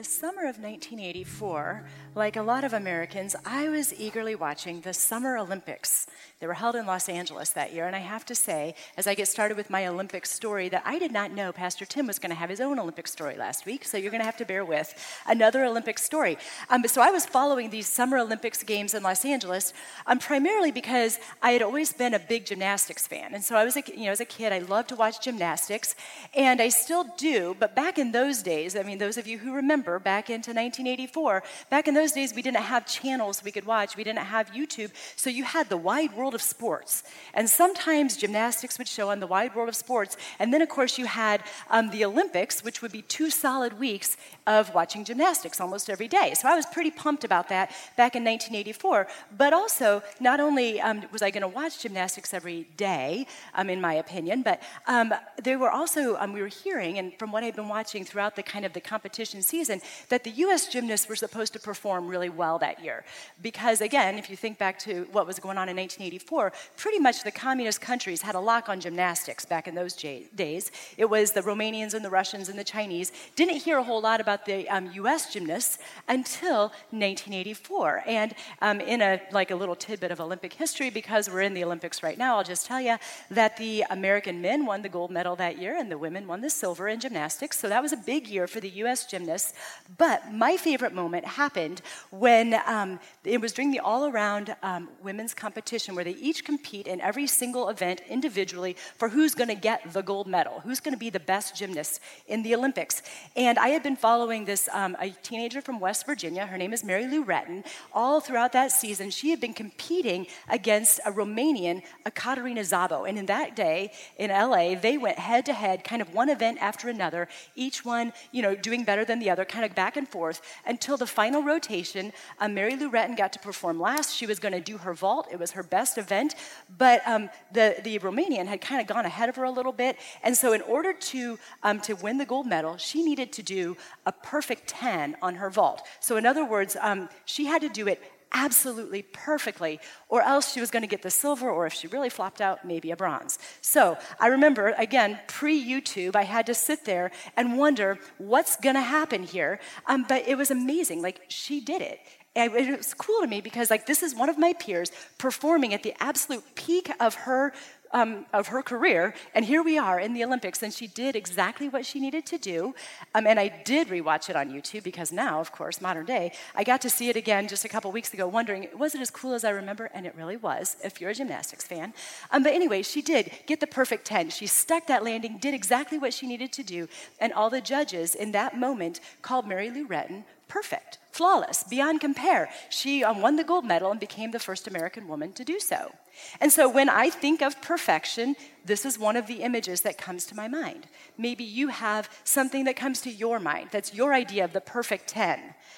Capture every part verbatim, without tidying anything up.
the summer of nineteen eighty-four, like a lot of Americans, I was eagerly watching the Summer Olympics. They were held in Los Angeles that year, and I have to say, as I get started with my Olympic story, that I did not know Pastor Tim was going to have his own Olympic story last week, so you're going to have to bear with another Olympic story. Um, so I was following these Summer Olympics games in Los Angeles, um, primarily because I had always been a big gymnastics fan, and so I was, a, you know, as a kid, I loved to watch gymnastics, and I still do. But back in those days, I mean, those of you who remember, back into nineteen eighty-four, back in those days, we didn't have channels we could watch. We didn't have YouTube, so you had the wide world of sports. And sometimes gymnastics would show on the wide world of sports, and then, of course, you had um, the Olympics, which would be two solid weeks of watching gymnastics almost every day. So I was pretty pumped about that back in nineteen eighty-four. But also, not only um, was I going to watch gymnastics every day, um, in my opinion, but um, there were also, um, we were hearing, and from what I've been watching throughout the kind of the competition season, that the U S gymnasts were supposed to perform really well that year. Because again, if you think back to what was going on in nineteen eighty-four, pretty much the communist countries had a lock on gymnastics back in those j- days. It was the Romanians and the Russians and the Chinese. Didn't hear a whole lot about the um, U S gymnasts until nineteen eighty-four. And um, in a like a little tidbit of Olympic history, because we're in the Olympics right now, I'll just tell you that the American men won the gold medal that year and the women won the silver in gymnastics. So that was a big year for the U S gymnasts. But my favorite moment happened when um, it was during the all-around um, women's competition, where they each compete in every single event individually for who's going to get the gold medal, who's going to be the best gymnast in the Olympics. And I had been following this um, a teenager from West Virginia. Her name is Mary Lou Retton. All throughout that season, she had been competing against a Romanian, Ekaterina Szabo. And in that day in L A, they went head-to-head, kind of one event after another, each one, you know, doing better than the other, kind of back and forth, until the final rotation. Um, Mary Lou Retton got to perform last. She was going to do her vault. It was her best event, but um, the, the Romanian had kind of gone ahead of her a little bit, and so in order to, um, to win the gold medal, she needed to do a perfect ten on her vault. So in other words, um, she had to do it absolutely perfectly, or else she was going to get the silver, or if she really flopped out, maybe a bronze. So I remember, again, pre-YouTube, I had to sit there and wonder what's going to happen here. Um, but it was amazing. Like, she did it. And it was cool to me because, like, this is one of my peers performing at the absolute peak of her Um, of her career, and here we are in the Olympics, and she did exactly what she needed to do, um, and I did rewatch it on YouTube, because now, of course, modern day, I got to see it again just a couple weeks ago, wondering, was it as cool as I remember? And it really was, if you're a gymnastics fan. Um, but anyway, she did get the perfect ten. She stuck that landing, did exactly what she needed to do, and all the judges in that moment called Mary Lou Retton perfect, flawless, beyond compare. She um, won the gold medal and became the first American woman to do so. And so when I think of perfection, this is one of the images that comes to my mind. Maybe you have something that comes to your mind. That's your idea of the perfect ten.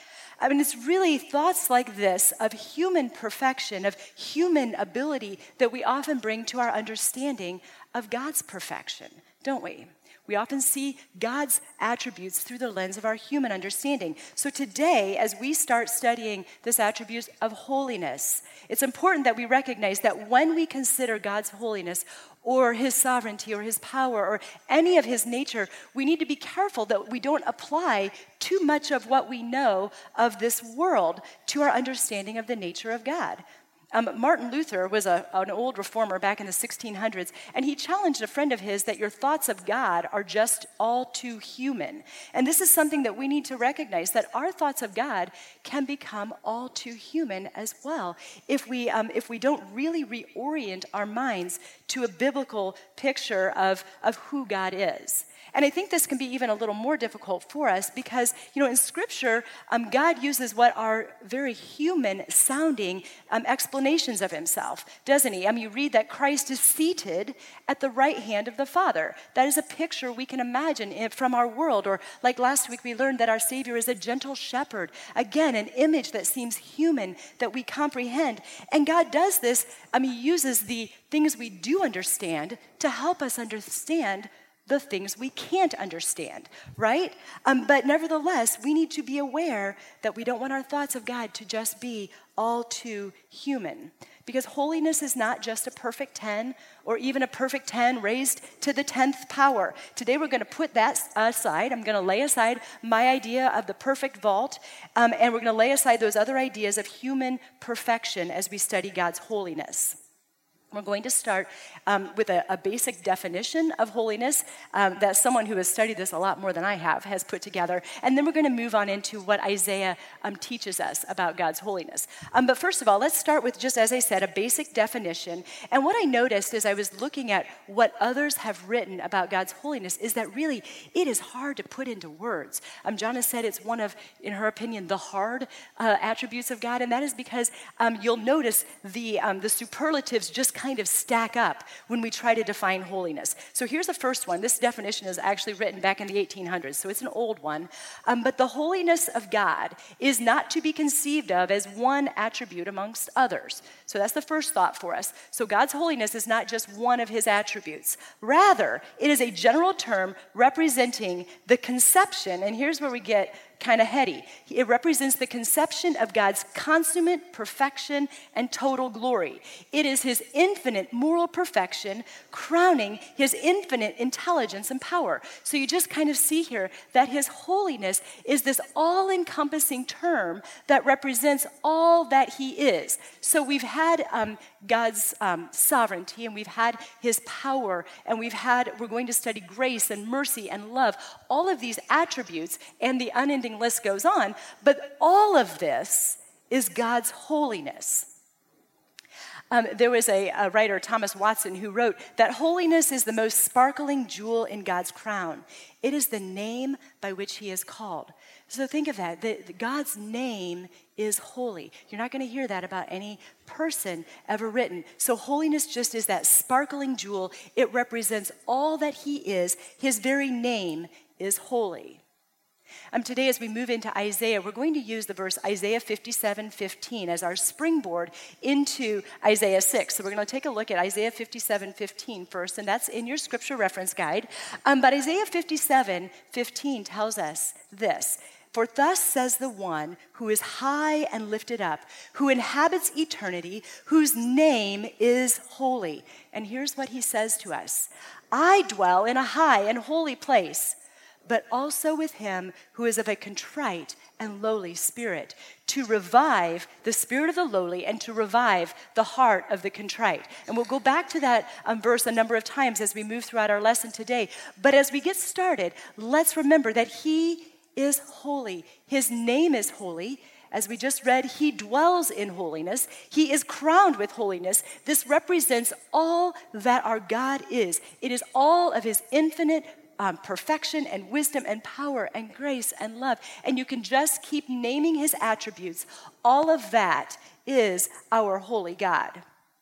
I mean, it's really thoughts like this of human perfection, of human ability, that we often bring to our understanding of God's perfection, don't we? We often see God's attributes through the lens of our human understanding. So today, as we start studying this attribute of holiness, it's important that we recognize that when we consider God's holiness or his sovereignty or his power or any of his nature, we need to be careful that we don't apply too much of what we know of this world to our understanding of the nature of God. Um, Martin Luther was a, an old reformer back in the sixteen hundreds, and he challenged a friend of his that your thoughts of God are just all too human. And this is something that we need to recognize, that our thoughts of God can become all too human as well if we, um, if we don't really reorient our minds to a biblical picture of, of who God is. And I think this can be even a little more difficult for us because, you know, in Scripture, um, God uses what are very human-sounding um, explanations of himself, doesn't he? I mean, you read that Christ is seated at the right hand of the Father. That is a picture we can imagine from our world. Or like last week, we learned that our Savior is a gentle shepherd. Again, an image that seems human, that we comprehend. And God does this, I mean, he uses the things we do understand to help us understand the things we can't understand, right? Um, but nevertheless, we need to be aware that we don't want our thoughts of God to just be all too human. Because holiness is not just a perfect ten or even a perfect ten raised to the tenth power. Today we're going to put that aside. I'm going to lay aside my idea of the perfect vault, um, and we're going to lay aside those other ideas of human perfection as we study God's holiness. We're going to start um, with a, a basic definition of holiness um, that someone who has studied this a lot more than I have has put together. And then we're going to move on into what Isaiah um, teaches us about God's holiness. Um, but first of all, let's start with, just as I said, a basic definition. And what I noticed as I was looking at what others have written about God's holiness is that really it is hard to put into words. Um, Jonna said it's one of, in her opinion, the hard uh, attributes of God. And that is because um, you'll notice the, um, the superlatives just kind of stack up when we try to define holiness. So here's the first one. This definition is actually written back in the eighteen hundreds, so it's an old one. Um, but the holiness of God is not to be conceived of as one attribute amongst others. So that's the first thought for us. So God's holiness is not just one of his attributes. Rather, it is a general term representing the conception, and here's where we get kind of heady. It represents the conception of God's consummate perfection and total glory. It is his infinite moral perfection crowning his infinite intelligence and power. So you just kind of see here that his holiness is this all-encompassing term that represents all that he is. So we've had um, God's um, sovereignty, and we've had his power, and we've had, we're going to study grace and mercy and love, all of these attributes, and the unending list goes on, but all of this is God's holiness. Um, there was a, a writer, Thomas Watson, who wrote that holiness is the most sparkling jewel in God's crown. It is the name by which he is called. So think of that. The, the God's name is holy. You're not going to hear that about any person ever written. So holiness just is that sparkling jewel. It represents all that he is. His very name is holy. Um, today, as we move into Isaiah, we're going to use the verse Isaiah fifty-seven fifteen as our springboard into Isaiah six. So we're going to take a look at Isaiah fifty-seven fifteen first, and that's in your scripture reference guide. Um, but Isaiah fifty-seven fifteen tells us this: "For thus says the one who is high and lifted up, who inhabits eternity, whose name is holy." And here's what he says to us: "I dwell in a high and holy place, but also with him who is of a contrite and lowly spirit, to revive the spirit of the lowly and to revive the heart of the contrite." And we'll go back to that um, verse a number of times as we move throughout our lesson today. But as we get started, let's remember that he is holy. His name is holy. As we just read, he dwells in holiness. He is crowned with holiness. This represents all that our God is. It is all of his infinite Um, perfection and wisdom and power and grace and love. And you can just keep naming his attributes. All of that is our holy God.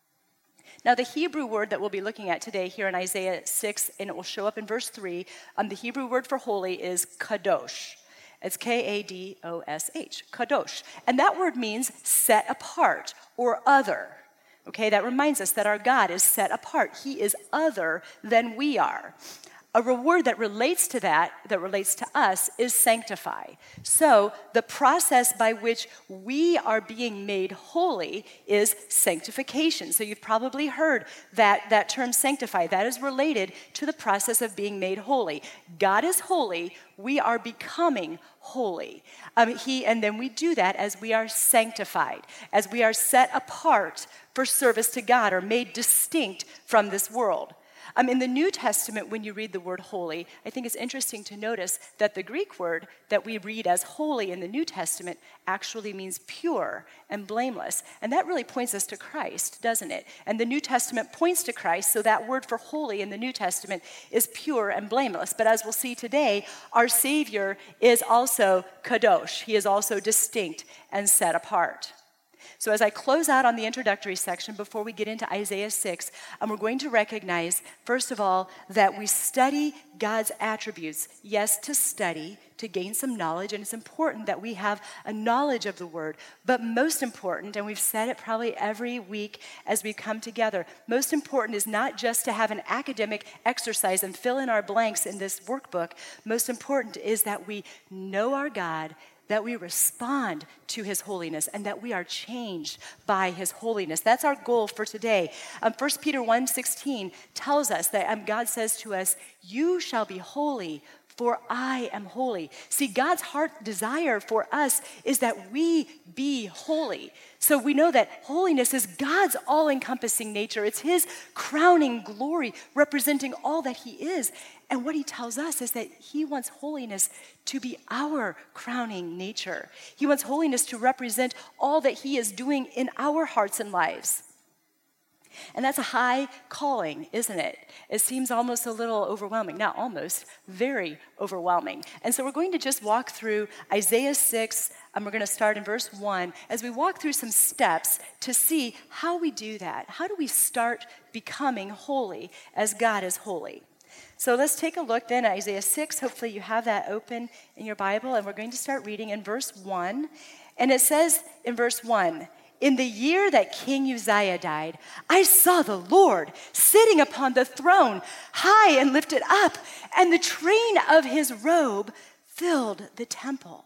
Now, the Hebrew word that we'll be looking at today here in Isaiah six, and it will show up in verse three, um, the Hebrew word for holy is kadosh. It's K A D O S H, kadosh. And that word means set apart or other. Okay, that reminds us that our God is set apart. He is other than we are. A word that relates to that, that relates to us, is sanctify. So the process by which we are being made holy is sanctification. So you've probably heard that, that term sanctify. That is related to the process of being made holy. God is holy. We are becoming holy. Um, he, and then we do that as we are sanctified, as we are set apart for service to God or made distinct from this world. Um, in the New Testament, when you read the word holy, I think it's interesting to notice that the Greek word that we read as holy in the New Testament actually means pure and blameless. And that really points us to Christ, doesn't it? And the New Testament points to Christ, so that word for holy in the New Testament is pure and blameless. But as we'll see today, our Savior is also kadosh. He is also distinct and set apart. So as I close out on the introductory section before we get into Isaiah six, um, we're going to recognize, first of all, that we study God's attributes. Yes, to study, to gain some knowledge, and it's important that we have a knowledge of the word. But most important, and we've said it probably every week as we come together, most important is not just to have an academic exercise and fill in our blanks in this workbook. Most important is that we know our God, that we respond to his holiness and that we are changed by his holiness. That's our goal for today. Um, First Peter one sixteen tells us that um, God says to us, you shall be holy, for I am holy. See, God's heart desire for us is that we be holy. So we know that holiness is God's all-encompassing nature. It's his crowning glory representing all that he is. And what he tells us is that he wants holiness to be our crowning nature. He wants holiness to represent all that he is doing in our hearts and lives. And that's a high calling, isn't it? It seems almost a little overwhelming. Not almost, very overwhelming. And so we're going to just walk through Isaiah six, and we're going to start in verse one, as we walk through some steps to see how we do that. How do we start becoming holy as God is holy? So let's take a look then at Isaiah six. Hopefully you have that open in your Bible, and we're going to start reading in verse one. And it says in verse one, in the year that King Uzziah died, I saw the Lord sitting upon the throne, high and lifted up, and the train of his robe filled the temple.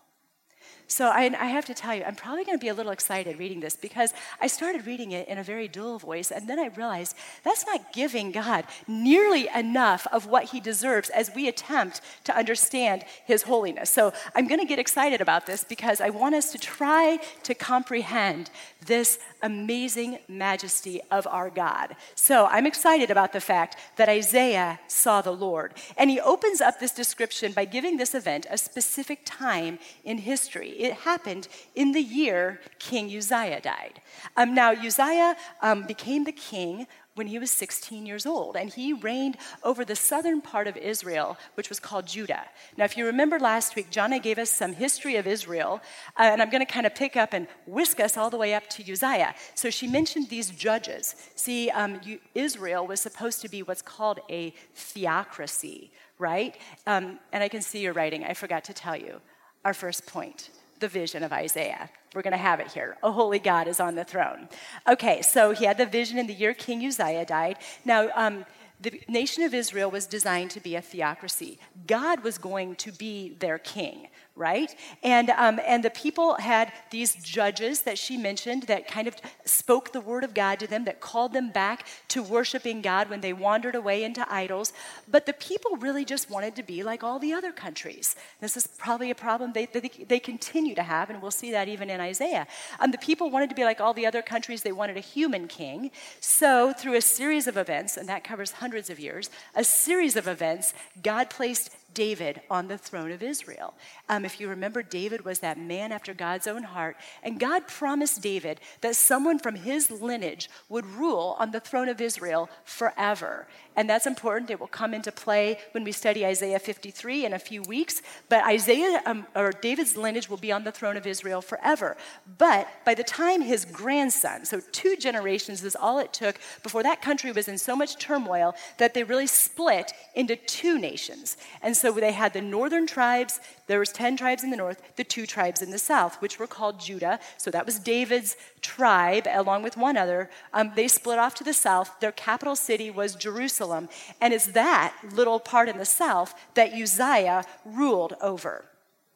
So I, I have to tell you, I'm probably going to be a little excited reading this because I started reading it in a very dull voice, and then I realized that's not giving God nearly enough of what he deserves as we attempt to understand his holiness. So I'm going to get excited about this because I want us to try to comprehend this amazing majesty of our God. So I'm excited about the fact that Isaiah saw the Lord. And he opens up this description by giving this event a specific time in history. It happened in the year King Uzziah died. Um, now, Uzziah um, became the king when he was sixteen years old, and he reigned over the southern part of Israel, which was called Judah. Now, if you remember last week, Jonna gave us some history of Israel, uh, and I'm going to kind of pick up and whisk us all the way up to Uzziah. So she mentioned these judges. See, um, you, Israel was supposed to be what's called a theocracy, right? Um, and I can see your writing. I forgot to tell you. Our first point, the vision of Isaiah. We're going to have it here. A holy God is on the throne. Okay, so he had the vision in the year King Uzziah died. Now, um, the nation of Israel was designed to be a theocracy. God was going to be their king, right? And um, and the people had these judges that she mentioned that kind of spoke the word of God to them, that called them back to worshiping God when they wandered away into idols. But the people really just wanted to be like all the other countries. This is probably a problem they, they, they continue to have, and we'll see that even in Isaiah. Um, the people wanted to be like all the other countries. They wanted a human king. So through a series of events, and that covers hundreds of years, a series of events, God placed David on the throne of Israel. Um, if you remember, David was that man after God's own heart, and God promised David that someone from his lineage would rule on the throne of Israel forever. And that's important. It will come into play when we study Isaiah fifty-three in a few weeks. But Isaiah, um, or David's lineage will be on the throne of Israel forever. But by the time his grandson, so two generations is all it took before that country was in so much turmoil that they really split into two nations. And so they had the northern tribes. There was ten tribes in the north, the two tribes in the south, which were called Judah. So that was David's tribe, along with one other. Um, they split off to the south. Their capital city was Jerusalem. And it's that little part in the south that Uzziah ruled over.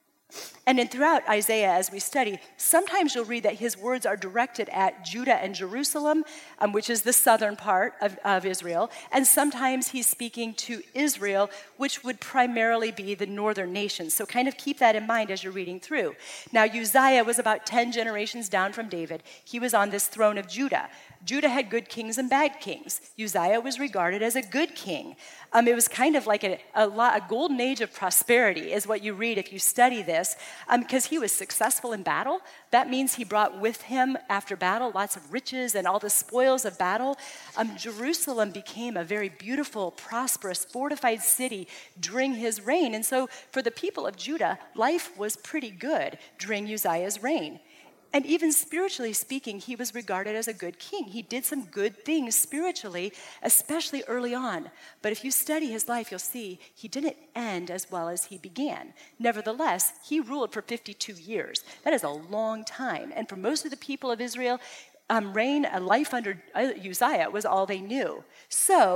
And then throughout Isaiah, as we study, sometimes you'll read that his words are directed at Judah and Jerusalem, um, which is the southern part of, of Israel. And sometimes he's speaking to Israel, which would primarily be the northern nations. So kind of keep that in mind as you're reading through. Now, Uzziah was about ten generations down from David. He was on this throne of Judah. Judah had good kings and bad kings. Uzziah was regarded as a good king. Um, it was kind of like a, a, a golden age of prosperity is what you read if you study this, because um, he was successful in battle. That means he brought with him, after battle, lots of riches and all the spoils of battle. Um, Jerusalem became a very beautiful, prosperous, fortified city during his reign. And so for the people of Judah, life was pretty good during Uzziah's reign. And even spiritually speaking, he was regarded as a good king. He did some good things spiritually, especially early on. But if you study his life, you'll see he didn't end as well as he began. Nevertheless, he ruled for fifty-two years. That is a long time. And for most of the people of Israel, um, reign, a life under Uzziah was all they knew. So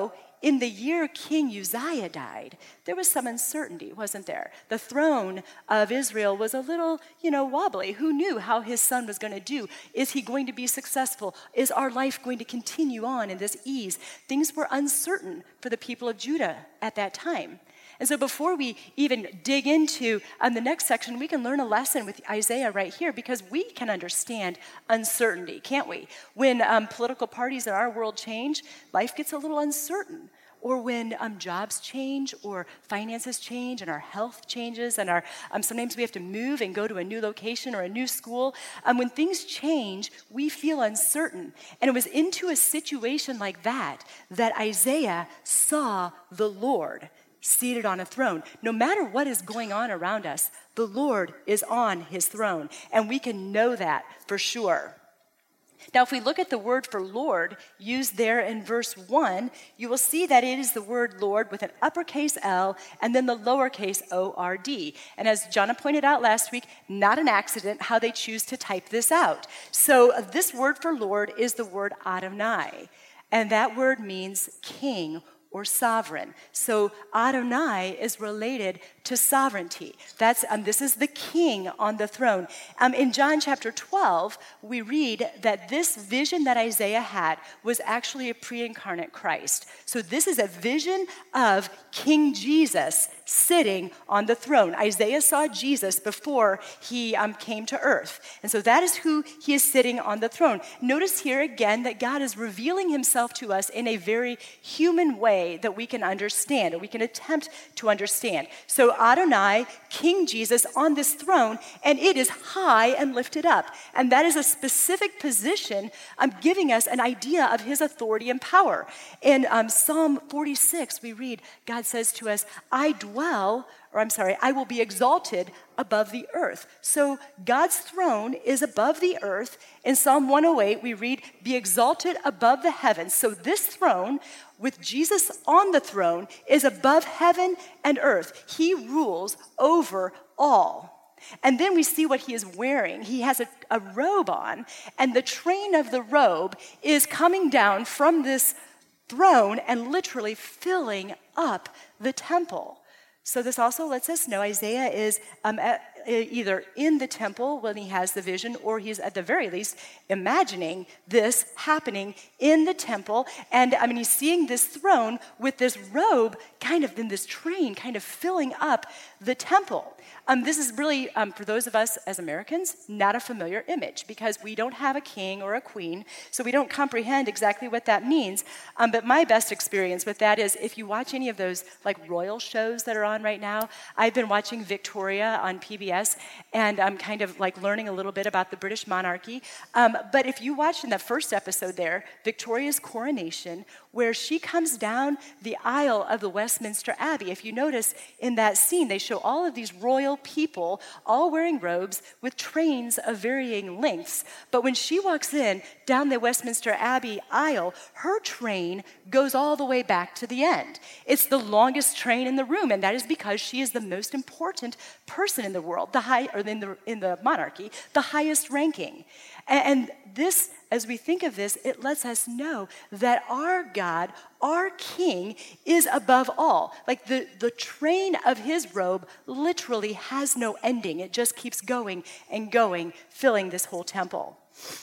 in the year King Uzziah died, there was some uncertainty, wasn't there? The throne of Israel was a little, you know, wobbly. Who knew how his son was going to do? Is he going to be successful? Is our life going to continue on in this ease? Things were uncertain for the people of Judah at that time. And so before we even dig into um, the next section, we can learn a lesson with Isaiah right here, because we can understand uncertainty, can't we? When um, political parties in our world change, life gets a little uncertain. Or when um, jobs change, or finances change, and our health changes, and our um, sometimes we have to move and go to a new location or a new school. Um, when things change, we feel uncertain. And it was into a situation like that that Isaiah saw the Lord seated on a throne. No matter what is going on around us, the Lord is on his throne, and we can know that for sure. Now, if we look at the word for Lord used there in verse one, you will see that it is the word Lord with an uppercase L and then the lowercase O R D. And as Jonna pointed out last week, not an accident how they choose to type this out. So uh, this word for Lord is the word Adonai, and that word means king or sovereign. So Adonai is related to sovereignty. That's um, this is the king on the throne. Um, in John chapter twelve, we read that this vision that Isaiah had was actually a pre-incarnate Christ. So this is a vision of King Jesus sitting on the throne. Isaiah saw Jesus before he um, came to earth. And so that is who he is sitting on the throne. Notice here again that God is revealing himself to us in a very human way that we can understand, or we can attempt to understand. So Adonai, King Jesus on this throne, and it is high and lifted up. And that is a specific position um, giving us an idea of his authority and power. In um, Psalm forty-six, we read, God says to us, I dwell, or I'm sorry, I will be exalted above the earth. So God's throne is above the earth. In Psalm one oh eight, we read, be exalted above the heavens. So this throne, with Jesus on the throne, is above heaven and earth. He rules over all. And then we see what he is wearing. He has a, a robe on, and the train of the robe is coming down from this throne and literally filling up the temple. So this also lets us know Isaiah is um, at, either in the temple when he has the vision, or he's at the very least imagining this happening in the temple. And I mean, he's seeing this throne with this robe kind of in this train kind of filling up the temple. Um, this is really, um, for those of us as Americans, not a familiar image, because we don't have a king or a queen, so we don't comprehend exactly what that means. Um, but my best experience with that is if you watch any of those like royal shows that are on right now. I've been watching Victoria on P B S, and I'm kind of like learning a little bit about the British monarchy. Um, but if you watch in the first episode there, Victoria's coronation, where she comes down the aisle of the Westminster Abbey, if you notice in that scene, they show all of these royal people all wearing robes with trains of varying lengths. But when she walks in down the Westminster Abbey aisle, her train goes all the way back to the end. It's the longest train in the room, and that is because she is the most important person in the world, the high, or in the in the monarchy, the highest ranking. And this, as we think of this, it lets us know that our God, our King, is above all. Like the, the train of his robe literally has no ending. It just keeps going and going, filling this whole temple.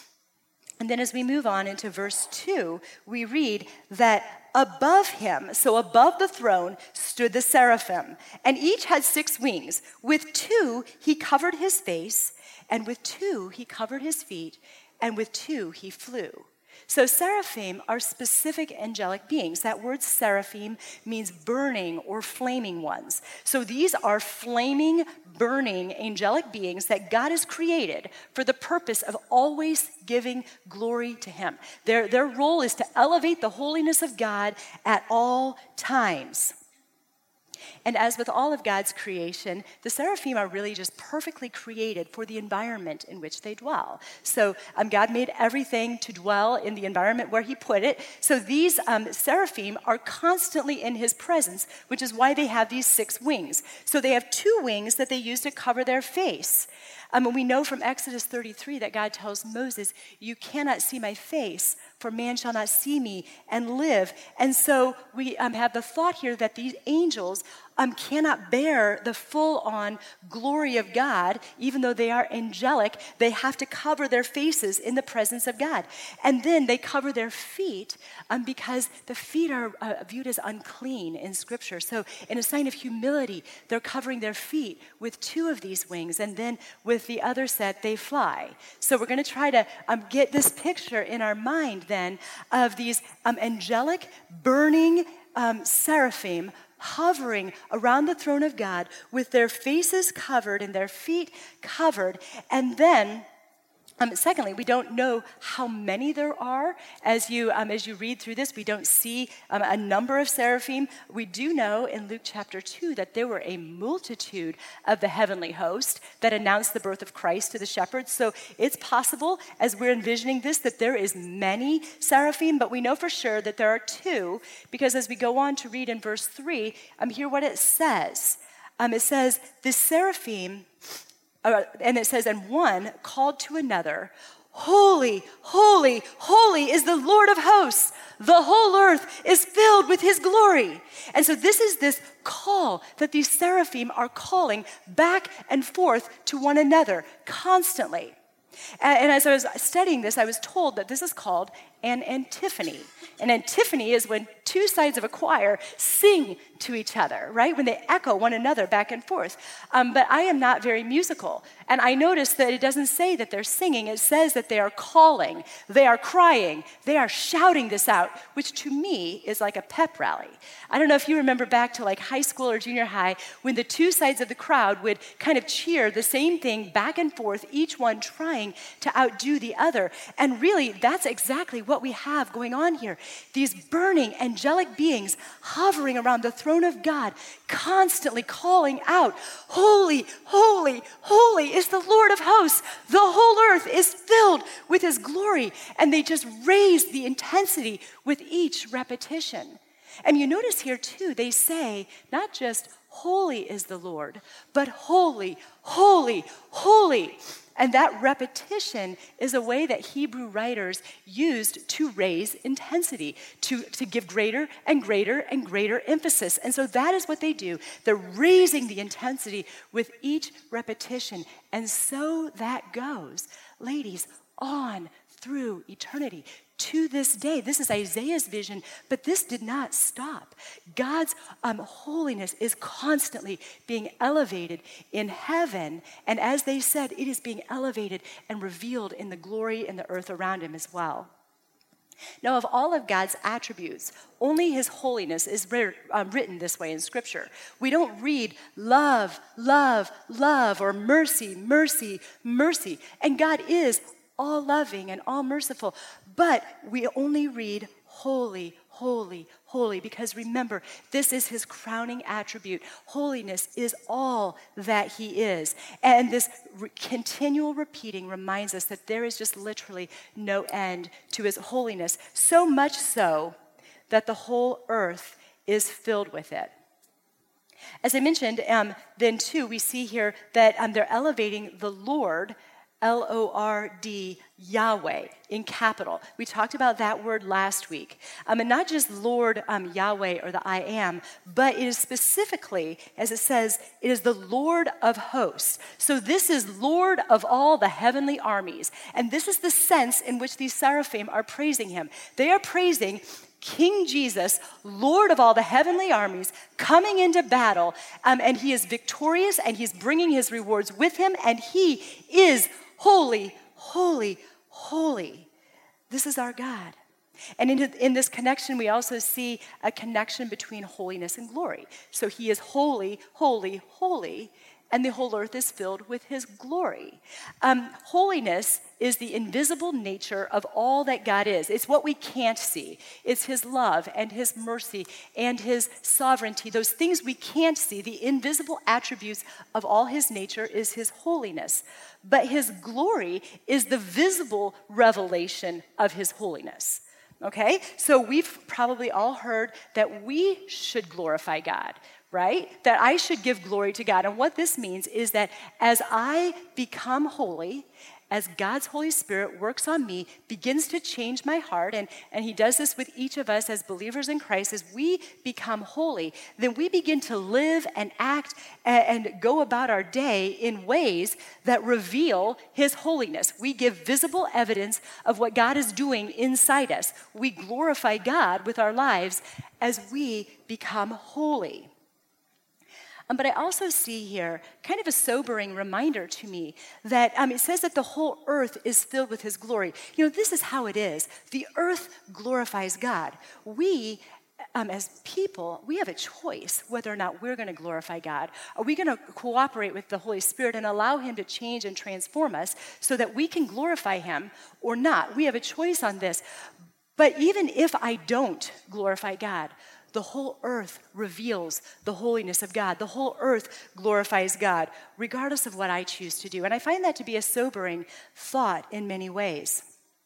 And then as we move on into verse two, we read that above him, so above the throne, stood the seraphim, and each had six wings. With two he covered his face, and with two he covered his feet, and with two he flew. So seraphim are specific angelic beings. That word seraphim means burning or flaming ones. So these are flaming, burning angelic beings that God has created for the purpose of always giving glory to him. Their, their role is to elevate the holiness of God at all times. And as with all of God's creation, the seraphim are really just perfectly created for the environment in which they dwell. So um, God made everything to dwell in the environment where he put it. So these um, seraphim are constantly in his presence, which is why they have these six wings. So they have two wings that they use to cover their face. Um, and we know from Exodus thirty-three that God tells Moses, you cannot see my face, for man shall not see me and live. And so we um, have the thought here that these angels um, cannot bear the full-on glory of God, even though they are angelic. They have to cover their faces in the presence of God. And then they cover their feet um, because the feet are uh, viewed as unclean in Scripture. So in a sign of humility, they're covering their feet with two of these wings, and then with the other set, they fly. So we're going to try to um, get this picture in our mind then of these um, angelic, burning um, seraphim hovering around the throne of God with their faces covered and their feet covered. And then, um, secondly, we don't know how many there are. As you um, as you read through this, we don't see um, a number of seraphim. We do know in Luke chapter two that there were a multitude of the heavenly host that announced the birth of Christ to the shepherds. So it's possible, as we're envisioning this, that there is many seraphim, but we know for sure that there are two, because as we go on to read in verse three, um, hear what it says. Um, it says, the seraphim, Uh, and it says, and one called to another, holy, holy, holy is the Lord of hosts. The whole earth is filled with his glory. And so this is this call that these seraphim are calling back and forth to one another constantly. And, and as I was studying this, I was told that this is called an antiphony. An antiphony is when two sides of a choir sing to each other, right? When they echo one another back and forth. Um, but I am not very musical. And I noticed that it doesn't say that they're singing. It says that they are calling, they are crying, they are shouting this out, which to me is like a pep rally. I don't know if you remember back to like high school or junior high when the two sides of the crowd would kind of cheer the same thing back and forth, each one trying to outdo the other. And really, that's exactly what we have going on here. These burning angelic beings hovering around the throne of God, constantly calling out, holy, holy, holy is the Lord of hosts. The whole earth is filled with his glory. And they just raise the intensity with each repetition. And you notice here too, they say not just holy is the Lord, but holy, holy, holy. And that repetition is a way that Hebrew writers used to raise intensity, to, to give greater and greater and greater emphasis. And so that is what they do. They're raising the intensity with each repetition. And so that goes, ladies, on through eternity. To this day, this is Isaiah's vision, but this did not stop. God's um, holiness is constantly being elevated in heaven, and as they said, it is being elevated and revealed in the glory in the earth around him as well. Now, of all of God's attributes, only his holiness is um, written this way in Scripture. We don't read love, love, love, or mercy, mercy, mercy, and God is all loving and all merciful, but we only read holy, holy, holy, because remember, this is his crowning attribute. Holiness is all that he is. And this re- continual repeating reminds us that there is just literally no end to his holiness, so much so that the whole earth is filled with it. As I mentioned, um, then too, we see here that um, they're elevating the Lord, L O R D, Yahweh, in capital. We talked about that word last week. Um, and not just Lord um, Yahweh or the I am, but it is specifically, as it says, it is the Lord of hosts. So this is Lord of all the heavenly armies. And this is the sense in which these seraphim are praising him. They are praising King Jesus, Lord of all the heavenly armies, coming into battle, um, and he is victorious, and he's bringing his rewards with him, and he is holy, holy, holy. This is our God. And in, in this connection, we also see a connection between holiness and glory. So he is holy, holy, holy, and the whole earth is filled with his glory. Um, holiness is the invisible nature of all that God is. It's what we can't see. It's his love and his mercy and his sovereignty. Those things we can't see, the invisible attributes of all his nature is his holiness. But his glory is the visible revelation of his holiness. Okay? So we've probably all heard that we should glorify God, right? That I should give glory to God. And what this means is that as I become holy, as God's Holy Spirit works on me, begins to change my heart, and, and he does this with each of us as believers in Christ, as we become holy, then we begin to live and act and, and go about our day in ways that reveal his holiness. We give visible evidence of what God is doing inside us. We glorify God with our lives as we become holy. Um, but I also see here kind of a sobering reminder to me that um, it says that the whole earth is filled with his glory. You know, this is how it is. The earth glorifies God. We, um, as people, we have a choice whether or not we're going to glorify God. Are we going to cooperate with the Holy Spirit and allow him to change and transform us so that we can glorify him or not? We have a choice on this. But even if I don't glorify God, the whole earth reveals the holiness of God. The whole earth glorifies God, regardless of what I choose to do. And I find that to be a sobering thought in many ways.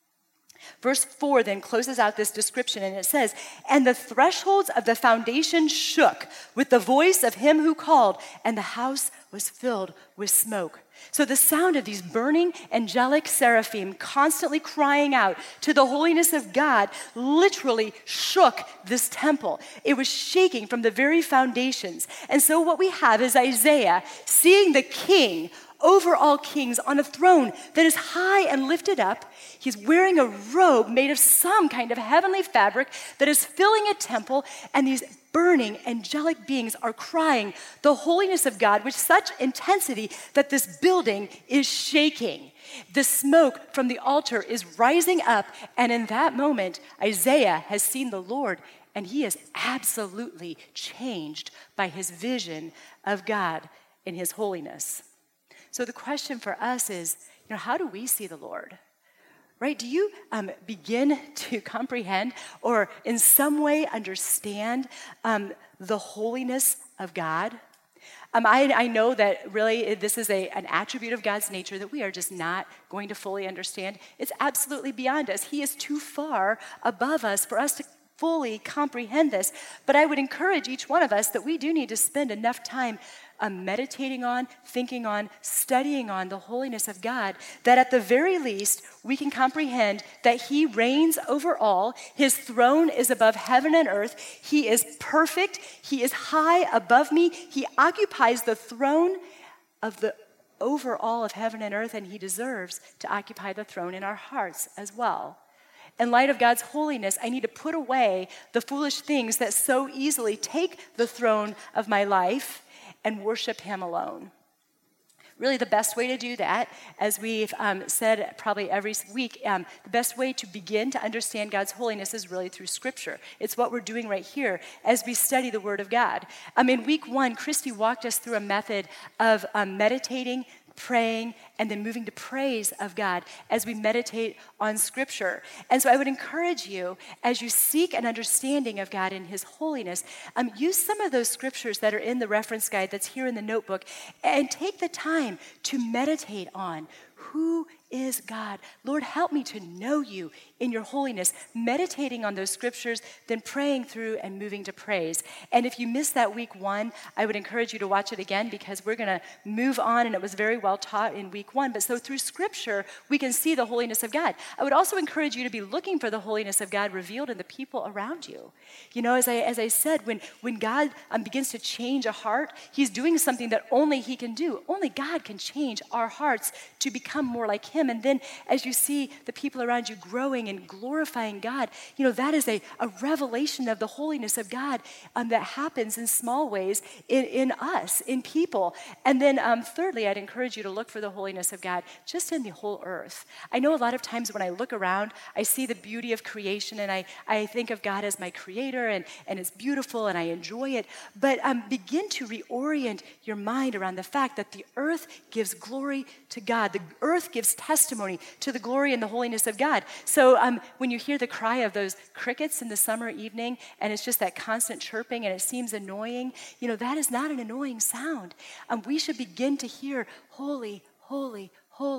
Verse four then closes out this description, and it says, "And the thresholds of the foundation shook with the voice of him who called, and the house was filled with smoke." So the sound of these burning angelic seraphim constantly crying out to the holiness of God literally shook this temple. It was shaking from the very foundations. And so what we have is Isaiah seeing the king over all kings on a throne that is high and lifted up. He's wearing a robe made of some kind of heavenly fabric that is filling a temple, and these burning angelic beings are crying the holiness of God with such intensity that this building is shaking. The smoke from the altar is rising up, and in that moment, Isaiah has seen the Lord, and he is absolutely changed by his vision of God in his holiness. So the question for us is, you know, how do we see the Lord? Right? Do you um, begin to comprehend or in some way understand um, the holiness of God? Um, I, I know that really this is a, an attribute of God's nature that we are just not going to fully understand. It's absolutely beyond us. He is too far above us for us to fully comprehend this. But I would encourage each one of us that we do need to spend enough time um, meditating on, thinking on, studying on the holiness of God, that at the very least we can comprehend that he reigns over all. His throne is above heaven and earth. He is perfect. He is high above me. He occupies the throne of the over all of heaven and earth, and he deserves to occupy the throne in our hearts as well. In light of God's holiness, I need to put away the foolish things that so easily take the throne of my life and worship him alone. Really, the best way to do that, as we've um, said probably every week, um, the best way to begin to understand God's holiness is really through Scripture. It's what we're doing right here as we study the Word of God. Um, in week one, Christy walked us through a method of um, meditating, praying, and then moving to praise of God as we meditate on Scripture. And so I would encourage you, as you seek an understanding of God in his holiness, um, use some of those scriptures that are in the reference guide that's here in the notebook, and take the time to meditate on who is God. Lord, help me to know you in your holiness, meditating on those scriptures, then praying through and moving to praise. And if you missed that week one, I would encourage you to watch it again, because we're going to move on, and it was very well taught in week one. But so through scripture, we can see the holiness of God. I would also encourage you to be looking for the holiness of God revealed in the people around you. You know, as I as I said, when, when God um, begins to change a heart, he's doing something that only he can do. Only God can change our hearts to become more like him. And then as you see the people around you growing and glorifying God, you know, that is a, a revelation of the holiness of God um, that happens in small ways in, in us, in people. And then um, thirdly, I'd encourage you to look for the holiness of God just in the whole earth. I know a lot of times when I look around, I see the beauty of creation, and I, I think of God as my creator, and, and it's beautiful, and I enjoy it. But um, begin to reorient your mind around the fact that the earth gives glory to God. The earth gives testimony to the glory and the holiness of God. So um, when you hear the cry of those crickets in the summer evening, and it's just that constant chirping, and it seems annoying, you know, that is not an annoying sound. Um, we should begin to hear, holy, holy, holy,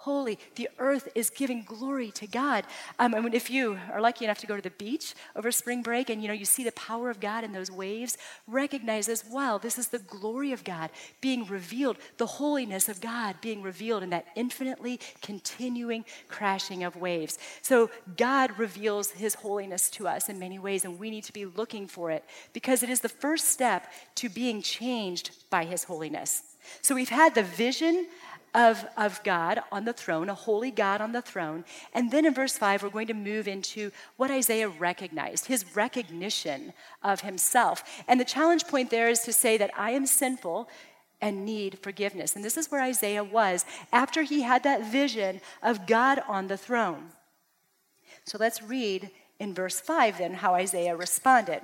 holy. The earth is giving glory to God. Um, and if you are lucky enough to go to the beach over spring break and you know you see the power of God in those waves, recognize as well, this is the glory of God being revealed, the holiness of God being revealed in that infinitely continuing crashing of waves. So God reveals his holiness to us in many ways, and we need to be looking for it because it is the first step to being changed by his holiness. So we've had the vision Of, of God on the throne, a holy God on the throne. And then in verse five, we're going to move into what Isaiah recognized, his recognition of himself. And the challenge point there is to say that I am sinful and need forgiveness. And this is where Isaiah was after he had that vision of God on the throne. So let's read in verse five then how Isaiah responded.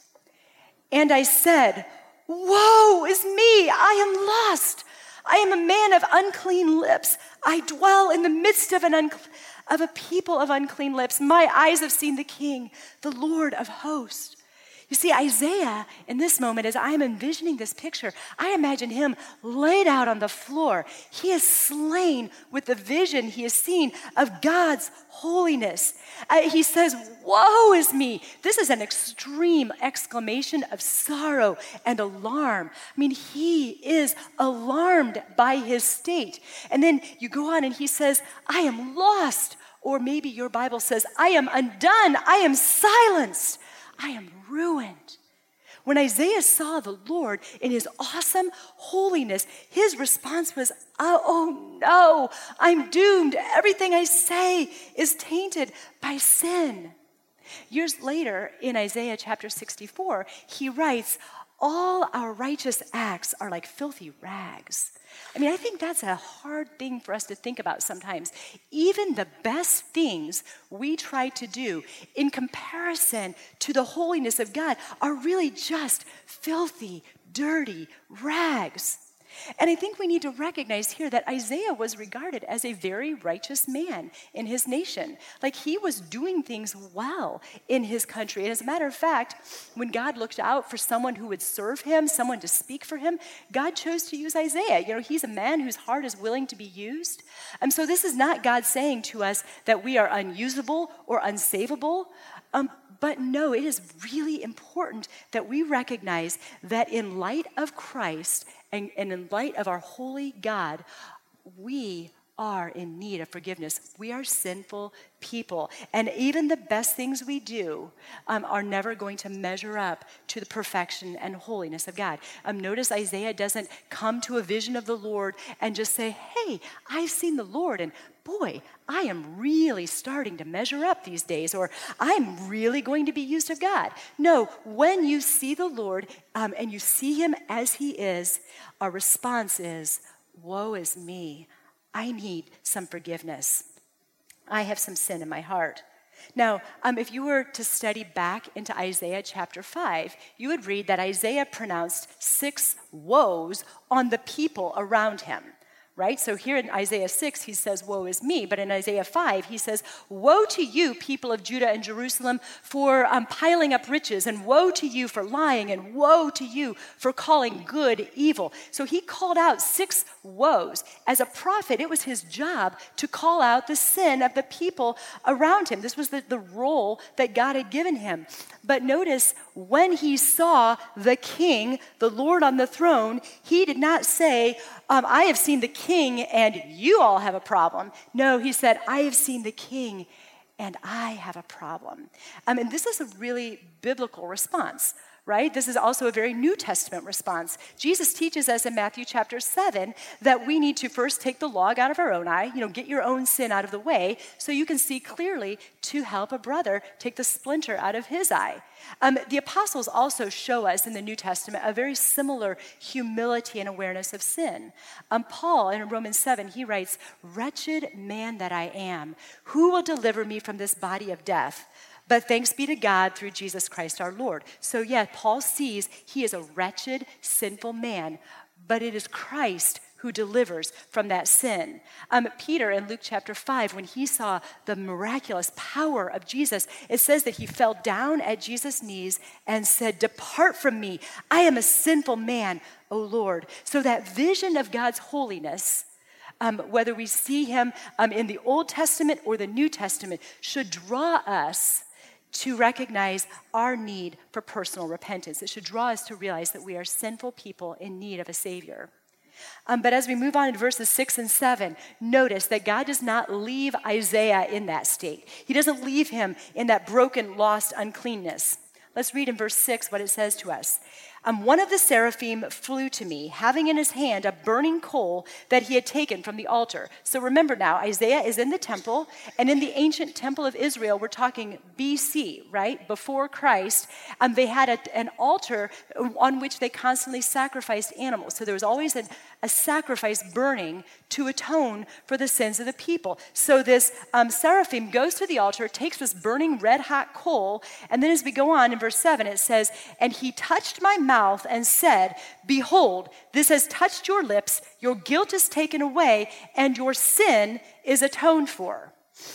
And I said, woe is me, I am lost. I am a man of unclean lips. I dwell in the midst of an un- of a people of unclean lips. My eyes have seen the King, the Lord of hosts. You see, Isaiah, in this moment, as I am envisioning this picture, I imagine him laid out on the floor. He is slain with the vision he has seen of God's holiness. Uh, he says, woe is me. This is an extreme exclamation of sorrow and alarm. I mean, he is alarmed by his state. And then you go on and he says, I am lost. Or maybe your Bible says, I am undone. I am silenced. I am ruined. When Isaiah saw the Lord in his awesome holiness, his response was, oh, oh no, I'm doomed. Everything I say is tainted by sin. Years later, in Isaiah chapter sixty-four, he writes, all our righteous acts are like filthy rags. I mean, I think that's a hard thing for us to think about sometimes. Even the best things we try to do in comparison to the holiness of God are really just filthy, dirty rags. And I think we need to recognize here that Isaiah was regarded as a very righteous man in his nation. Like he was doing things well in his country. And as a matter of fact, when God looked out for someone who would serve him, someone to speak for him, God chose to use Isaiah. You know, he's a man whose heart is willing to be used. And so this is not God saying to us that we are unusable or unsavable. Um, But no, it is really important that we recognize that in light of Christ and, and in light of our holy God, we are in need of forgiveness. We are sinful people. And even the best things we do um, are never going to measure up to the perfection and holiness of God. Um, notice Isaiah doesn't come to a vision of the Lord and just say, hey, I've seen the Lord, and boy, I am really starting to measure up these days, or I'm really going to be used of God. No, when you see the Lord um, and you see him as he is, our response is, woe is me. I need some forgiveness. I have some sin in my heart. Now, um, if you were to study back into Isaiah chapter five, you would read that Isaiah pronounced six woes on the people around him. Right? So here in Isaiah six, he says, woe is me. But in Isaiah five, he says, woe to you, people of Judah and Jerusalem, for um, piling up riches, and woe to you for lying, and woe to you for calling good evil. So he called out six woes. As a prophet, it was his job to call out the sin of the people around him. This was the, the role that God had given him. But notice, when he saw the king, the Lord on the throne, he did not say, um, I have seen the king and you all have a problem. No, he said, I have seen the king and I have a problem. Um, and this is a really biblical response, right? This is also a very New Testament response. Jesus teaches us in Matthew chapter seven that we need to first take the log out of our own eye, you know, get your own sin out of the way so you can see clearly to help a brother take the splinter out of his eye. Um, the apostles also show us in the New Testament a very similar humility and awareness of sin. Um, Paul, in Romans seven, he writes, wretched man that I am, who will deliver me from this body of death? But thanks be to God through Jesus Christ our Lord. So yeah, Paul sees he is a wretched, sinful man, but it is Christ who delivers from that sin. Um, Peter in Luke chapter five, when he saw the miraculous power of Jesus, it says that he fell down at Jesus' knees and said, depart from me, I am a sinful man, O Lord. So that vision of God's holiness um, whether we see him um, in the Old Testament or the New Testament, should draw us to recognize our need for personal repentance. It should draw us to realize that we are sinful people in need of a Savior. Um, but as we move on in verses six and seven, notice that God does not leave Isaiah in that state. He doesn't leave him in that broken, lost uncleanness. Let's read in verse six what it says to us. Um, one of the seraphim flew to me, having in his hand a burning coal that he had taken from the altar. So remember now, Isaiah is in the temple, and in the ancient temple of Israel, we're talking B C, right? Before Christ, um, they had a, an altar on which they constantly sacrificed animals. So there was always an, a sacrifice burning to atone for the sins of the people. So this um, seraphim goes to the altar, takes this burning red-hot coal, and then as we go on in verse seven, it says, and he touched my mouth mouth and said, behold, this has touched your lips, your guilt is taken away, and your sin is atoned for.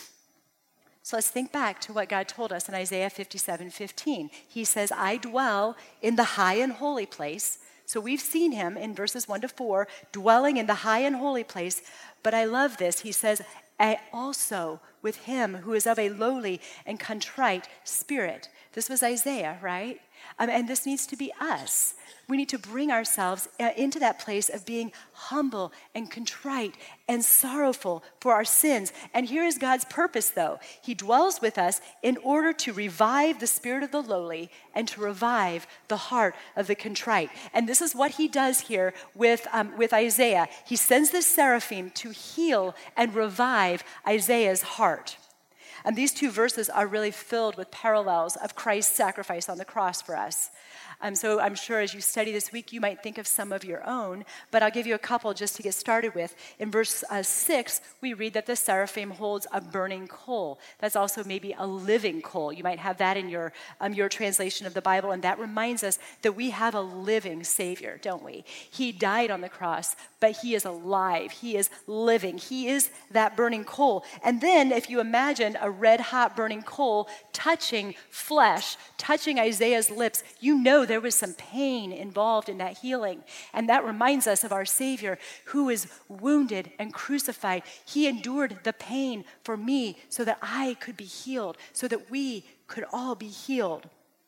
So let's think back to what God told us in Isaiah fifty-seven fifteen. He says, I dwell in the high and holy place. So we've seen him in verses one to four, dwelling in the high and holy place. But I love this. He says, I also with him who is of a lowly and contrite spirit. This was Isaiah, right? Um, and this needs to be us. We need to bring ourselves uh, into that place of being humble and contrite and sorrowful for our sins. And here is God's purpose, though. He dwells with us in order to revive the spirit of the lowly and to revive the heart of the contrite. And this is what he does here with, um, with Isaiah. He sends this seraphim to heal and revive Isaiah's heart. And these two verses are really filled with parallels of Christ's sacrifice on the cross for us. Um, so I'm sure as you study this week, you might think of some of your own, but I'll give you a couple just to get started with. In verse uh, six, we read that the seraphim holds a burning coal. That's also maybe a living coal. You might have that in your, um, your translation of the Bible, and that reminds us that we have a living Savior, don't we? He died on the cross, but he is alive. He is living. He is that burning coal. And then if you imagine a red-hot burning coal touching flesh, touching Isaiah's lips, you know there was some pain involved in that healing. And that reminds us of our Savior who is wounded and crucified. He endured the pain for me so that I could be healed, so that we could all be healed.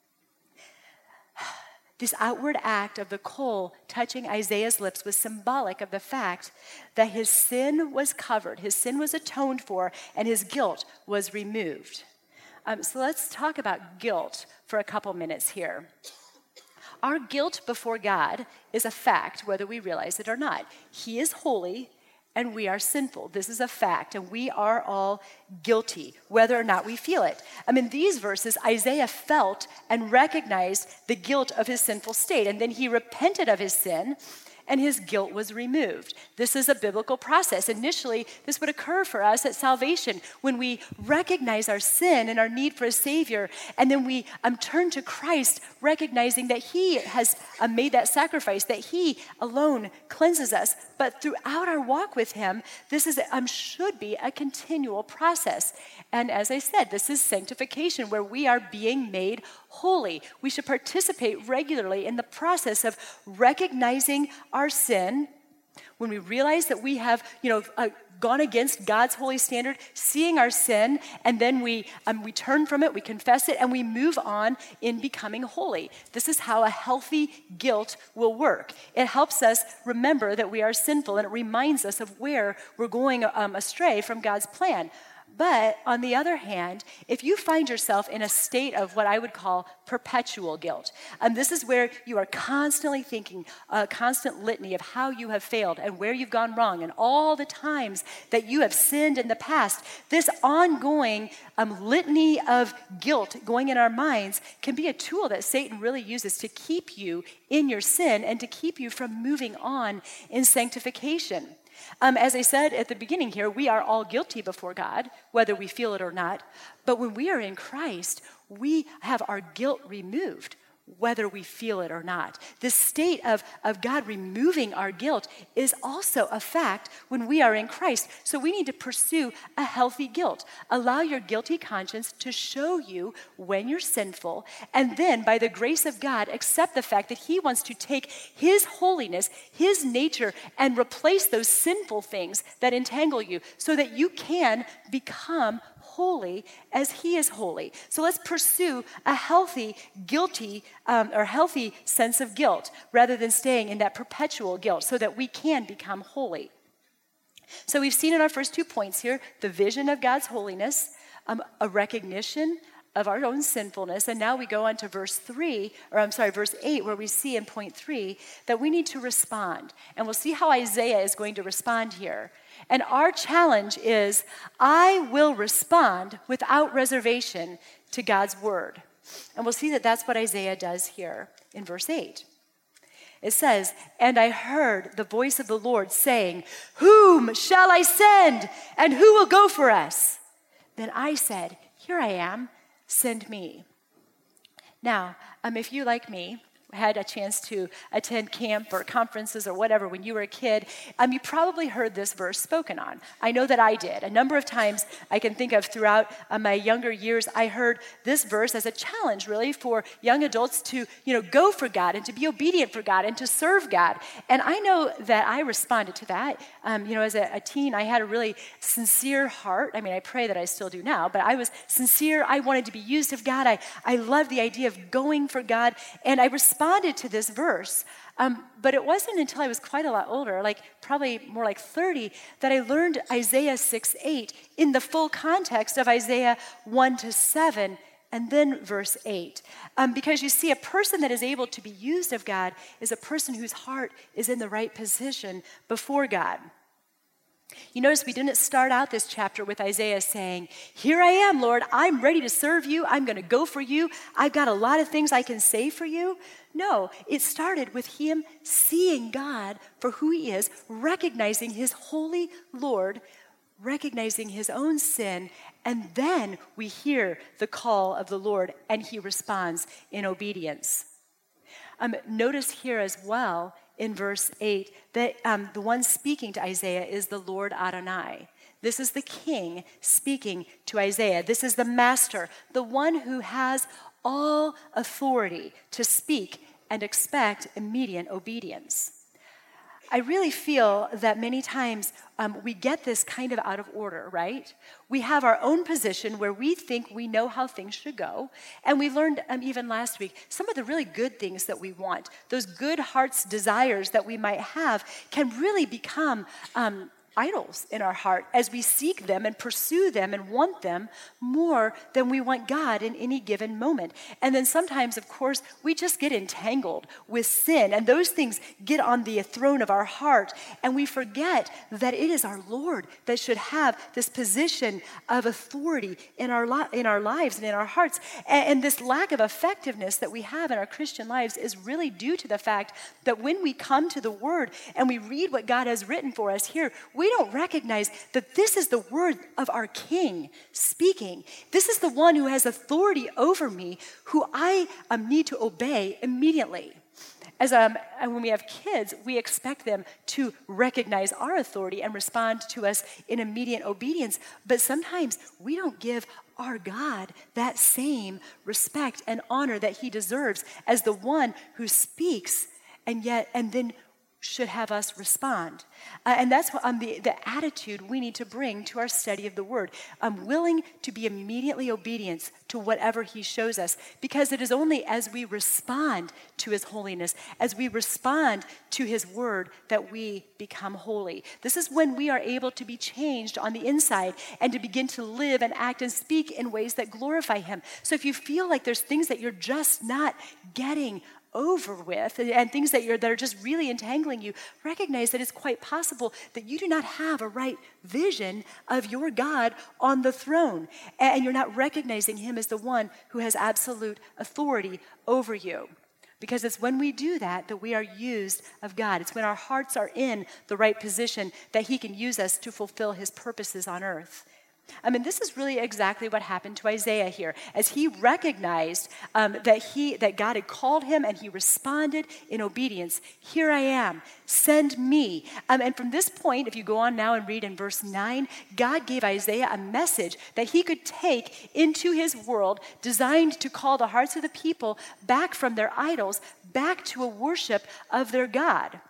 This outward act of the coal touching Isaiah's lips was symbolic of the fact that his sin was covered, his sin was atoned for, and his guilt was removed. Um, so let's talk about guilt for a couple minutes here. Our guilt before God is a fact, whether we realize it or not. He is holy, and we are sinful. This is a fact, and we are all guilty, whether or not we feel it. I mean, these verses, Isaiah felt and recognized the guilt of his sinful state, and then he repented of his sin, and his guilt was removed. This is a biblical process. Initially, this would occur for us at salvation when we recognize our sin and our need for a Savior, and then we um, turn to Christ, recognizing that he has uh, made that sacrifice, that he alone cleanses us. But throughout our walk with him, this is um, should be a continual process. And as I said, this is sanctification, where we are being made holy. We should participate regularly in the process of recognizing our sin. When we realize that we have, you know, uh, gone against God's holy standard, seeing our sin, and then we um, we turn from it, we confess it, and we move on in becoming holy. This is how a healthy guilt will work. It helps us remember that we are sinful, and it reminds us of where we're going um, astray from God's plan. But on the other hand, if you find yourself in a state of what I would call perpetual guilt, and this is where you are constantly thinking a constant litany of how you have failed and where you've gone wrong and all the times that you have sinned in the past, this ongoing um, litany of guilt going in our minds can be a tool that Satan really uses to keep you in your sin and to keep you from moving on in sanctification. Um, as I said at the beginning here, we are all guilty before God, whether we feel it or not. But when we are in Christ, we have our guilt removed. whether we feel it or not. This state of, of God removing our guilt is also a fact when we are in Christ. So we need to pursue a healthy guilt. Allow your guilty conscience to show you when you're sinful, and then by the grace of God, accept the fact that he wants to take his holiness, his nature, and replace those sinful things that entangle you so that you can become holy as he is holy. So let's pursue a healthy, guilty, um, or healthy sense of guilt rather than staying in that perpetual guilt so that we can become holy. So we've seen in our first two points here, the vision of God's holiness, um, a recognition of our own sinfulness, and now we go on to verse three, or I'm sorry, verse eight, where we see in point three that we need to respond. And we'll see how Isaiah is going to respond here. And our challenge is, I will respond without reservation to God's word. And we'll see that that's what Isaiah does here in verse eight. It says, and I heard the voice of the Lord saying, whom shall I send, and who will go for us? Then I said, here I am, send me. Now, um, if you, like me, had a chance to attend camp or conferences or whatever when you were a kid, um, you probably heard this verse spoken on. I know that I did. A number of times I can think of throughout uh, my younger years, I heard this verse as a challenge really for young adults to, you know, go for God and to be obedient for God and to serve God. And I know that I responded to that. Um, you know, as a, a teen, I had a really sincere heart. I mean, I pray that I still do now, but I was sincere. I wanted to be used of God. I, I loved the idea of going for God, and I responded responded to this verse, um, but it wasn't until I was quite a lot older, like probably more like thirty, that I learned Isaiah six eight in the full context of Isaiah one to seven, and then verse eight. Um, because you see, a person that is able to be used of God is a person whose heart is in the right position before God. You notice we didn't start out this chapter with Isaiah saying, here I am, Lord, I'm ready to serve you, I'm going to go for you, I've got a lot of things I can say for you. No, it started with him seeing God for who he is, recognizing his holy Lord, recognizing his own sin, and then we hear the call of the Lord, and he responds in obedience. Um, notice here as well, in verse eight, that um, the one speaking to Isaiah is the Lord Adonai. This is the king speaking to Isaiah. This is the master, the one who has all authority to speak and expect immediate obedience. I really feel that many times um, we get this kind of out of order, right? We have our own position where we think we know how things should go. And we learned um, even last week, some of the really good things that we want, those good heart's desires that we might have can really become um, idols in our heart as we seek them and pursue them and want them more than we want God in any given moment. And then sometimes, of course, we just get entangled with sin, and those things get on the throne of our heart, and we forget that it is our Lord that should have this position of authority in our li- in our lives and in our hearts. And, and this lack of effectiveness that we have in our Christian lives is really due to the fact that when we come to the Word and we read what God has written for us here, we don't recognize that this is the word of our King speaking. This is the one who has authority over me, who I um, need to obey immediately. As um, when we have kids, we expect them to recognize our authority and respond to us in immediate obedience. But sometimes we don't give our God that same respect and honor that he deserves as the one who speaks and yet and then should have us respond. Uh, and that's what, um, the, the attitude we need to bring to our study of the Word. I'm willing to be immediately obedient to whatever he shows us, because it is only as we respond to his holiness, as we respond to his Word, that we become holy. This is when we are able to be changed on the inside and to begin to live and act and speak in ways that glorify him. So if you feel like there's things that you're just not getting over with and things that you're that are just really entangling you, recognize that it's quite possible that you do not have a right vision of your God on the throne, and you're not recognizing him as the one who has absolute authority over you. Because it's when we do that that we are used of God. It's when our hearts are in the right position that he can use us to fulfill his purposes on earth. I mean, this is really exactly what happened to Isaiah here. As he recognized um, that he that God had called him, and he responded in obedience. Here I am, send me. Um, and from this point, if you go on now and read in verse nine, God gave Isaiah a message that he could take into his world, designed to call the hearts of the people back from their idols, back to a worship of their God.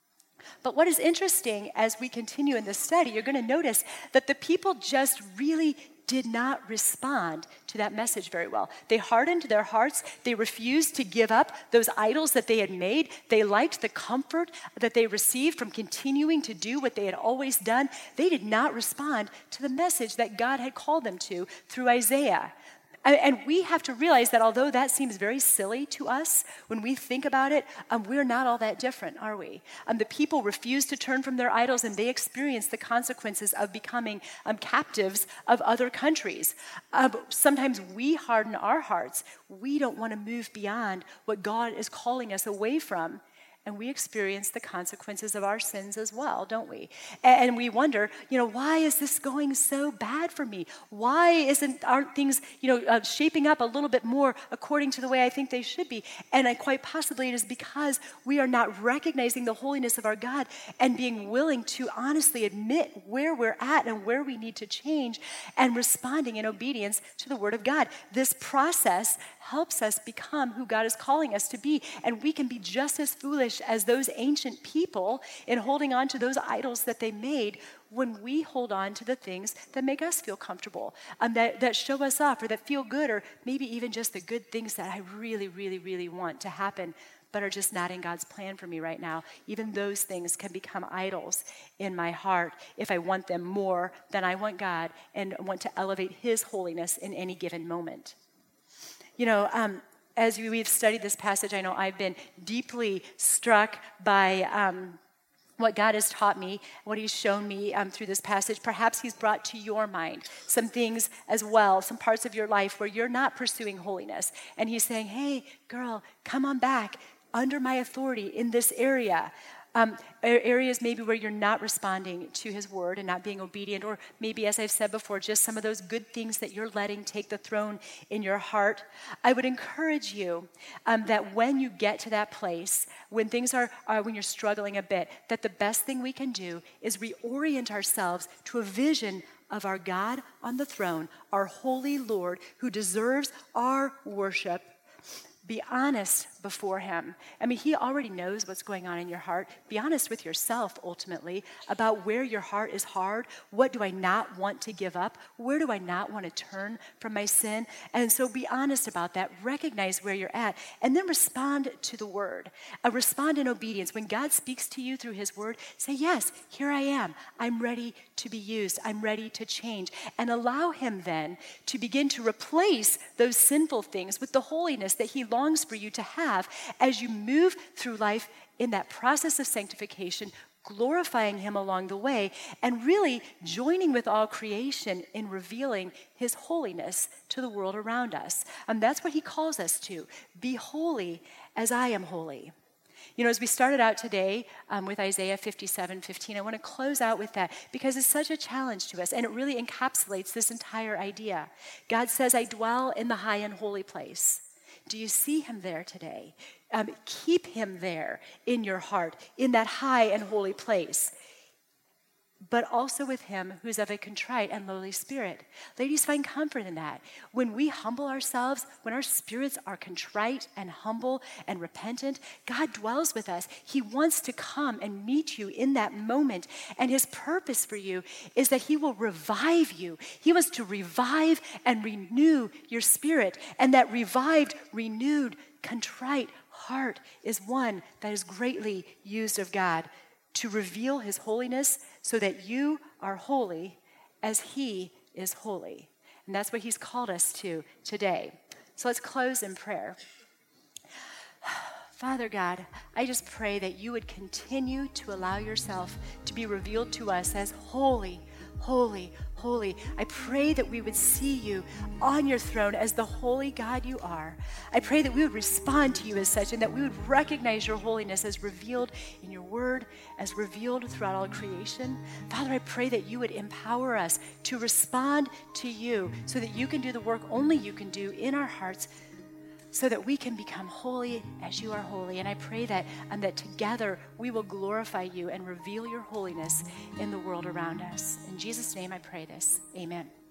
But what is interesting as we continue in this study, you're going to notice that the people just really did not respond to that message very well. They hardened their hearts. They refused to give up those idols that they had made. They liked the comfort that they received from continuing to do what they had always done. They did not respond to the message that God had called them to through Isaiah. And we have to realize that although that seems very silly to us, when we think about it, um, we're not all that different, are we? Um, the people refused to turn from their idols, and they experienced the consequences of becoming um, captives of other countries. Uh, sometimes we harden our hearts. We don't want to move beyond what God is calling us away from. And we experience the consequences of our sins as well, don't we? And we wonder, you know, why is this going so bad for me? Why isn't aren't things, you know, uh, shaping up a little bit more according to the way I think they should be? And I, quite possibly it is because we are not recognizing the holiness of our God and being willing to honestly admit where we're at and where we need to change, and responding in obedience to the Word of God. This process helps us become who God is calling us to be, and we can be just as foolish as those ancient people in holding on to those idols that they made when we hold on to the things that make us feel comfortable, um, that, that show us off, or that feel good, or maybe even just the good things that I really, really, really want to happen, but are just not in God's plan for me right now. Even those things can become idols in my heart if I want them more than I want God and want to elevate His holiness in any given moment. You know, um, as we've studied this passage, I know I've been deeply struck by um, what God has taught me, what He's shown me um, through this passage. Perhaps He's brought to your mind some things as well, some parts of your life where you're not pursuing holiness. And He's saying, hey, girl, come on back under my authority in this area. Um, areas maybe where you're not responding to His word and not being obedient, or maybe, as I've said before, just some of those good things that you're letting take the throne in your heart. I would encourage you um, that when you get to that place, when things are, are, when you're struggling a bit, that the best thing we can do is reorient ourselves to a vision of our God on the throne, our holy Lord who deserves our worship. Be honest before Him. I mean, He already knows what's going on in your heart. Be honest with yourself, ultimately, about where your heart is hard. What do I not want to give up? Where do I not want to turn from my sin? And so be honest about that. Recognize where you're at. And then respond to the Word. Uh, respond in obedience. When God speaks to you through His Word, say, yes, here I am. I'm ready to be used. I'm ready to change. And allow Him then to begin to replace those sinful things with the holiness that He longs for you to have as you move through life in that process of sanctification, glorifying Him along the way, and really joining with all creation in revealing His holiness to the world around us. And that's what He calls us to. Be holy as I am holy. You know, as we started out today um, with Isaiah fifty-seven fifteen, I want to close out with that because it's such a challenge to us, and it really encapsulates this entire idea. God says, I dwell in the high and holy place. Do you see Him there today? Um, keep Him there in your heart, in that high and holy place. But also with Him who's of a contrite and lowly spirit. Ladies, find comfort in that. When we humble ourselves, when our spirits are contrite and humble and repentant, God dwells with us. He wants to come and meet you in that moment. And His purpose for you is that He will revive you. He wants to revive and renew your spirit. And that revived, renewed, contrite heart is one that is greatly used of God to reveal His holiness so that you are holy as He is holy. And that's what He's called us to today. So let's close in prayer. Father God, I just pray that you would continue to allow yourself to be revealed to us as holy, holy, holy. I pray that we would see you on your throne as the holy God you are. I pray that we would respond to you as such, and that we would recognize your holiness as revealed in your word, as revealed throughout all creation. Father, I pray that you would empower us to respond to you so that you can do the work only you can do in our hearts so that we can become holy as you are holy. And I pray that, and that together we will glorify you and reveal your holiness in the world around us. In Jesus' name I pray this. Amen.